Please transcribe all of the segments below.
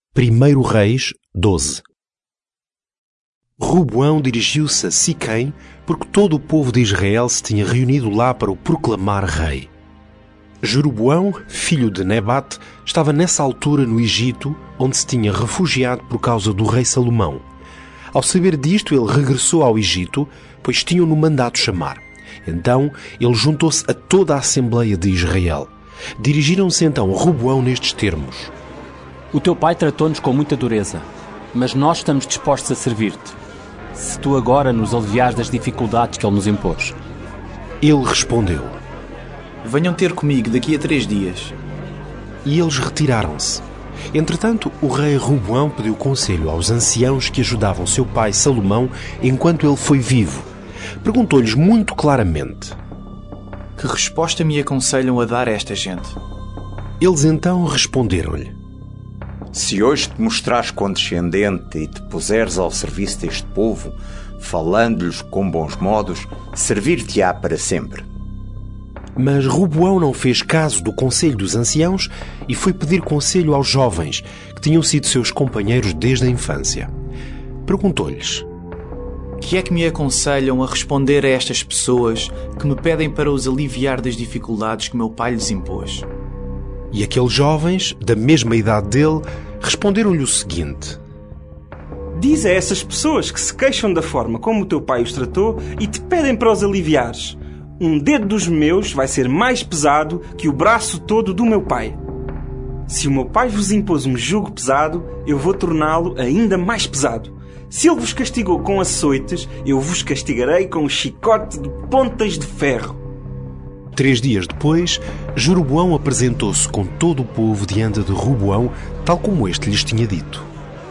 1 Reis 12. Roboão dirigiu-se a Siquém porque todo o povo de Israel se tinha reunido lá para o proclamar rei. Jeroboão, filho de Nebate, estava nessa altura no Egito, onde se tinha refugiado por causa do rei Salomão. Ao saber disto, ele regressou ao Egito, pois tinham-no mandado chamar. Então, ele juntou-se a toda a Assembleia de Israel. Dirigiram-se então a Roboão nestes termos: O teu pai tratou-nos com muita dureza, mas nós estamos dispostos a servir-te, se tu agora nos aliviares das dificuldades que ele nos impôs. Ele respondeu: Venham ter comigo daqui a 3 dias. E eles retiraram-se. Entretanto, o rei Roboão pediu conselho aos anciãos que ajudavam seu pai Salomão enquanto ele foi vivo. Perguntou-lhes muito claramente: Que resposta me aconselham a dar a esta gente? Eles então responderam-lhe: Se hoje te mostrares condescendente e te puseres ao serviço deste povo, falando-lhes com bons modos, servir-te-á para sempre. Mas Roboão não fez caso do conselho dos anciãos e foi pedir conselho aos jovens, que tinham sido seus companheiros desde a infância. Perguntou-lhes: Que é que me aconselham a responder a estas pessoas que me pedem para os aliviar das dificuldades que meu pai lhes impôs? E aqueles jovens, da mesma idade dele, responderam-lhe o seguinte: Diz a essas pessoas que se queixam da forma como o teu pai os tratou e te pedem para os aliviares: um dedo dos meus vai ser mais pesado que o braço todo do meu pai. Se o meu pai vos impôs um jugo pesado, eu vou torná-lo ainda mais pesado. Se ele vos castigou com açoites, eu vos castigarei com um chicote de pontas de ferro. 3 dias depois, Jeroboão apresentou-se com todo o povo diante de Roboão, tal como este lhes tinha dito.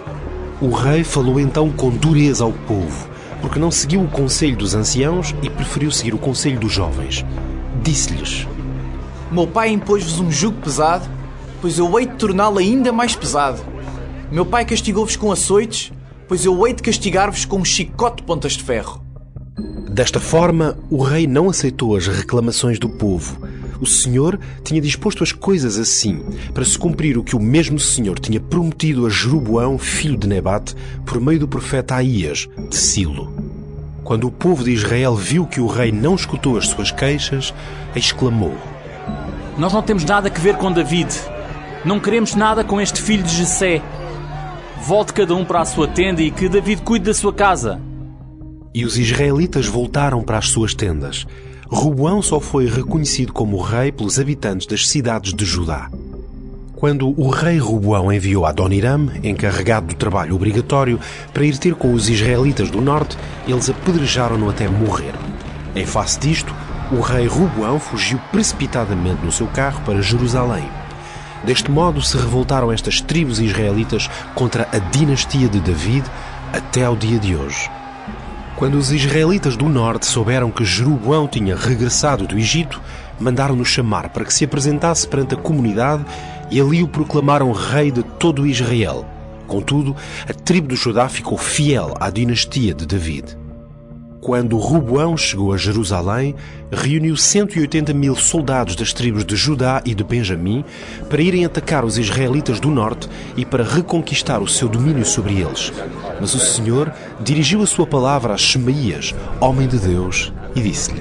O rei falou então com dureza ao povo, porque não seguiu o conselho dos anciãos e preferiu seguir o conselho dos jovens. Disse-lhes: Meu pai impôs-vos um jugo pesado, pois eu hei de torná-lo ainda mais pesado. Meu pai castigou-vos com açoites, pois eu hei de castigar-vos com um chicote de pontas de ferro. Desta forma, o rei não aceitou as reclamações do povo. O Senhor tinha disposto as coisas assim, para se cumprir o que o mesmo Senhor tinha prometido a Jeroboão, filho de Nebate, por meio do profeta Aías, de Silo. Quando o povo de Israel viu que o rei não escutou as suas queixas, exclamou: Nós não temos nada a ver com David. Não queremos nada com este filho de Jessé. Volte cada um para a sua tenda e que David cuide da sua casa. E os israelitas voltaram para as suas tendas. Roboão só foi reconhecido como rei pelos habitantes das cidades de Judá. Quando o rei Roboão enviou Adoniram, encarregado do trabalho obrigatório, para ir ter com os israelitas do norte, eles apedrejaram-no até morrer. Em face disto, o rei Roboão fugiu precipitadamente no seu carro para Jerusalém. Deste modo se revoltaram estas tribos israelitas contra a dinastia de David até ao dia de hoje. Quando os israelitas do norte souberam que Jeroboão tinha regressado do Egito, mandaram-no chamar para que se apresentasse perante a comunidade e ali o proclamaram rei de todo Israel. Contudo, a tribo de Judá ficou fiel à dinastia de David. Quando Roboão chegou a Jerusalém, reuniu 180.000 soldados das tribos de Judá e de Benjamim para irem atacar os israelitas do norte e para reconquistar o seu domínio sobre eles. Mas o Senhor dirigiu a sua palavra a Shemaías, homem de Deus, e disse-lhe: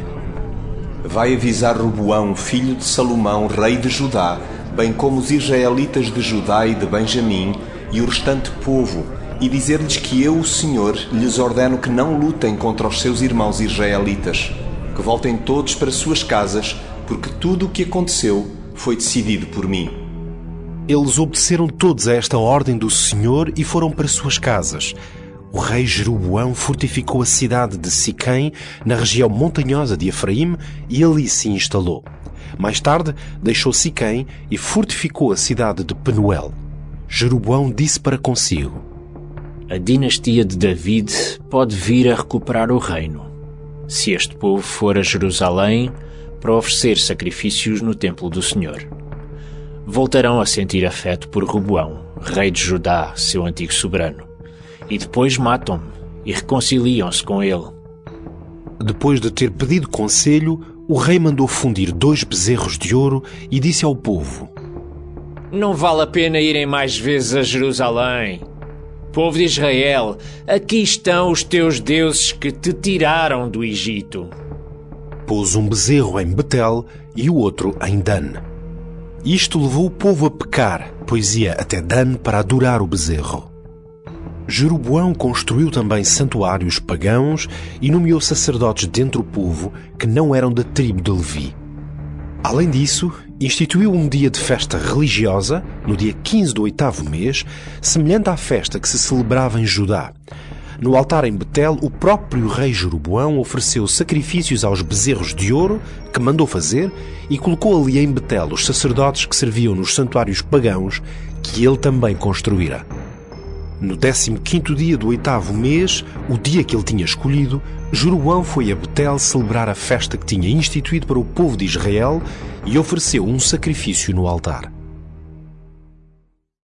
Vai avisar Roboão, filho de Salomão, rei de Judá, bem como os israelitas de Judá e de Benjamim e o restante povo, e dizer-lhes que eu, o Senhor, lhes ordeno que não lutem contra os seus irmãos israelitas, que voltem todos para suas casas, porque tudo o que aconteceu foi decidido por mim. Eles obedeceram todos a esta ordem do Senhor e foram para suas casas. O rei Jeroboão fortificou a cidade de Siquém, na região montanhosa de Efraim, e ali se instalou. Mais tarde, deixou Siquém e fortificou a cidade de Penuel. Jeroboão disse para consigo: A dinastia de David pode vir a recuperar o reino, se este povo for a Jerusalém para oferecer sacrifícios no templo do Senhor. Voltarão a sentir afeto por Roboão, rei de Judá, seu antigo soberano, e depois matam-me e reconciliam-se com ele. Depois de ter pedido conselho, o rei mandou fundir 2 bezerros de ouro e disse ao povo: não vale a pena irem mais vezes a Jerusalém. Povo de Israel, aqui estão os teus deuses que te tiraram do Egito. Pôs um bezerro em Betel e o outro em Dan. Isto levou o povo a pecar, pois ia até Dan para adorar o bezerro. Jeroboão construiu também santuários pagãos e nomeou sacerdotes dentre o povo que não eram da tribo de Levi. Além disso, instituiu um dia de festa religiosa, no dia 15 do 8º mês, semelhante à festa que se celebrava em Judá. No altar em Betel, o próprio rei Jeroboão ofereceu sacrifícios aos bezerros de ouro que mandou fazer e colocou ali em Betel os sacerdotes que serviam nos santuários pagãos que ele também construíra. No 15º dia do 8º mês, o dia que ele tinha escolhido, Jeroboão foi a Betel celebrar a festa que tinha instituído para o povo de Israel e ofereceu um sacrifício no altar.